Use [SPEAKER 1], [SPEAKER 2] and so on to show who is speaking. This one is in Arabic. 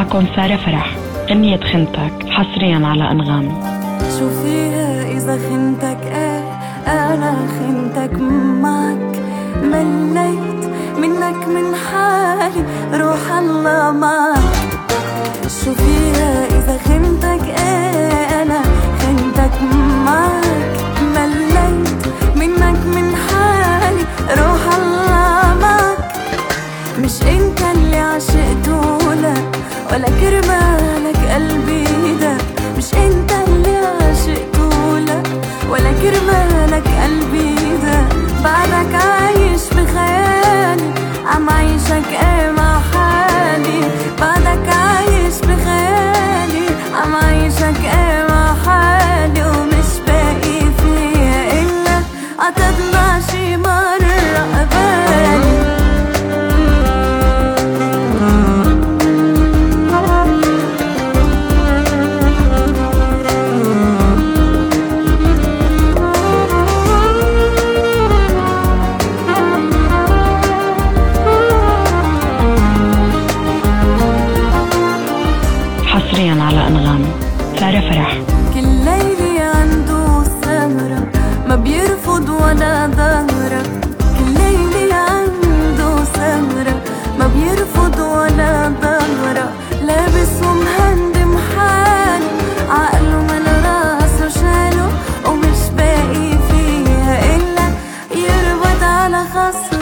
[SPEAKER 1] معكم سارة فرح، غنية خنتك حصريا على أنغام.
[SPEAKER 2] شو فيها إذا خنتك؟ أنا خنتك معك، مليت منك من حالي، روح الله معك. شو فيها إذا خنتك؟ أنا خنتك معك، مليت منك من حالي، روح الله معك. مش انت اللي عشقتولك ولا كرمالك قلبي ده، مش انت اللي عشقتولك ولا كرمالك قلبي ده. بعدك عايش بخيالي، عم عيشك مع حالي. بعدك عايش بخيالي، عم عيشك مع حالي. ومش باقي فيها إلا عتطلع شي مرة قبالي.
[SPEAKER 1] حصريا على أنغام. سارة فرح.
[SPEAKER 2] كل ليلة عنده سهرة، ما بيرفض ولا ظهرة. كل ليلة عنده سهرة، ما بيرفض ولا ظهرة. لابس ومهندم حاله، عقله من راسه شاله. ومش باقي فيها إلا يربط على خصره.